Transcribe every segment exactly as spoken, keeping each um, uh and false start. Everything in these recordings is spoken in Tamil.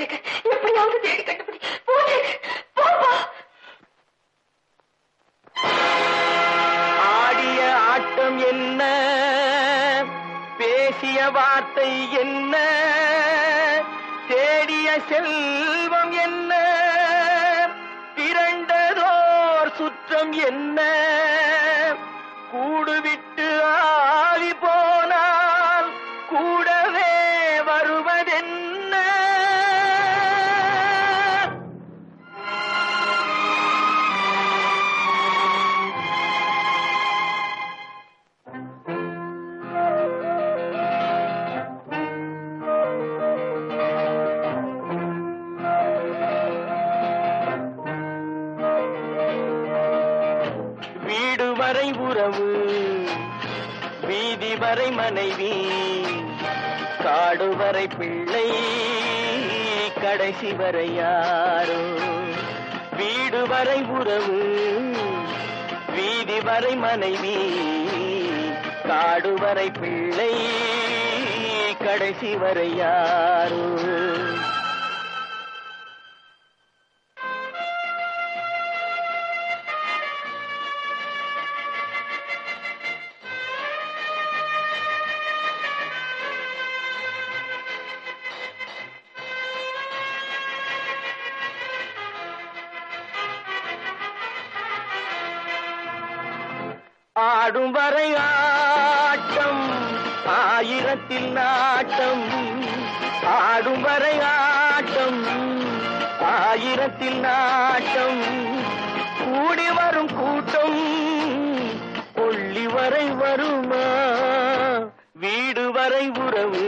பூஜேகர், எப்படியாவது தேடி கண்டுபிடி. பூஜேகர், போப்பா. ஆடிய ஆட்டம் என்ன, பேசிய வார்த்தை என்ன, தேடிய செல்வம் என்ன, திரண்டதோர் சுற்றம் என்ன, கூடுவிட்டு ஆவி போனால் கூடவே வருவதென்ன. வீடு வரை உறவு, வீதி வரை மனைவி, காடு வரை பிள்ளை, கடைசி வரை யாரோ. வீடு வரை உறவு, வீதி வரை மனைவி, காடு வரை பிள்ளை, கடைசி வரை யாரோ. ஆடும் வரை ஆட்டம், ஆயிரத்தில் நாட்டம், ஆடும் வரை ஆட்டம், ஆயிரத்தில் நாட்டம், கூடி வரும் கூட்டம் கொள்ளி வரை வருமா. வீடு வரை உறவு,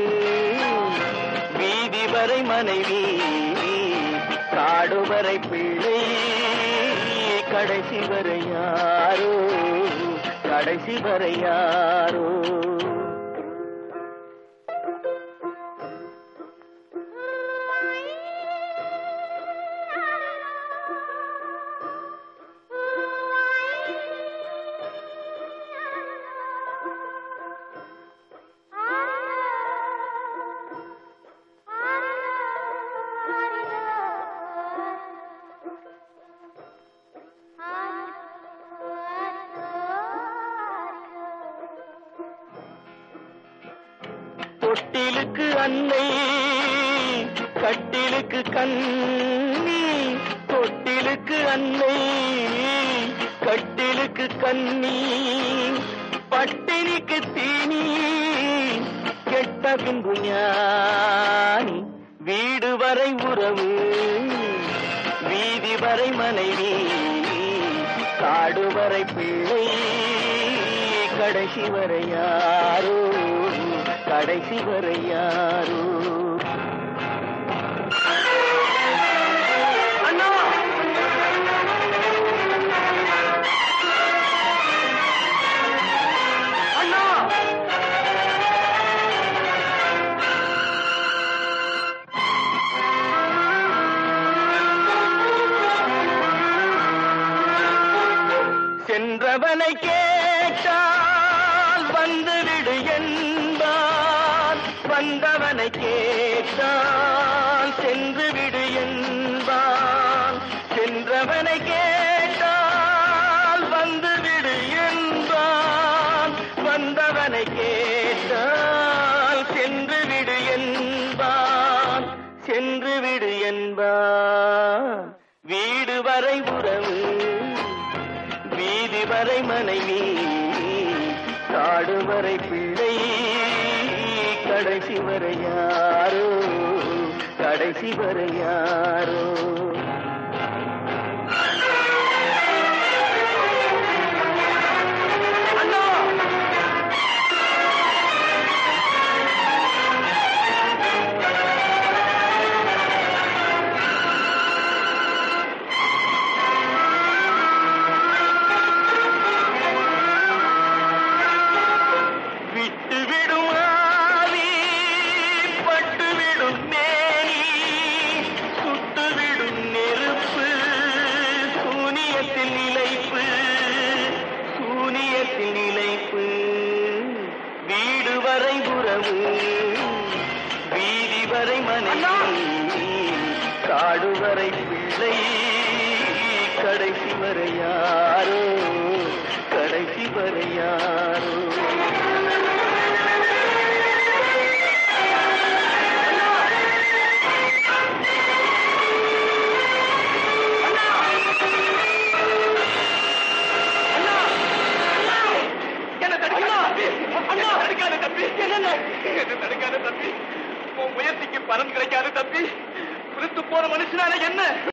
வீதி வரை மனைவி, காடு வரை பிள்ளை, கடைசி வரை யாரோ, கடைசி வரை யாரோ. தொட்டிலுக்கு அன்னை, கட்டிலுக்கு கண்ணி, தொட்டிலுக்கு அன்னை, கட்டிலுக்கு கண்ணி, பட்டினிக்கு தீனி, கெட்ட பின்பு ஞானி. வீடு வரை உறவு, வீதி வரை மனைவி, காடு வரை பிள்ளை, கடைசி வரை யாரோ, கடைசி வரை யாரோ. அண்ணா, அண்ணா, சென்றவனை கேட்டால் வந்துவிடு என்பான், வந்தவனை கேட்டால் சென்று விடு என்பான். சென்றவனை கேட்டால் வந்துவிடு என்பான், வந்தவனை கேட்டால் சென்று விடு என்பான், சென்று விடு என்பான். வீடு வரை உறவு, வீதி வரை மனைவி, காடு வரை பிள்ளை, கடைசி வரை யாரோ, கடைசி வரை யாரோ. சுட்டுவிடும் காடுவரை பிள்ளை கடைசி வரை யாரோ கடைசி வரை யாரோ முயற்சிக்கு பலன் கிடைக்காது தம்பி. போற மனுஷனால என்ன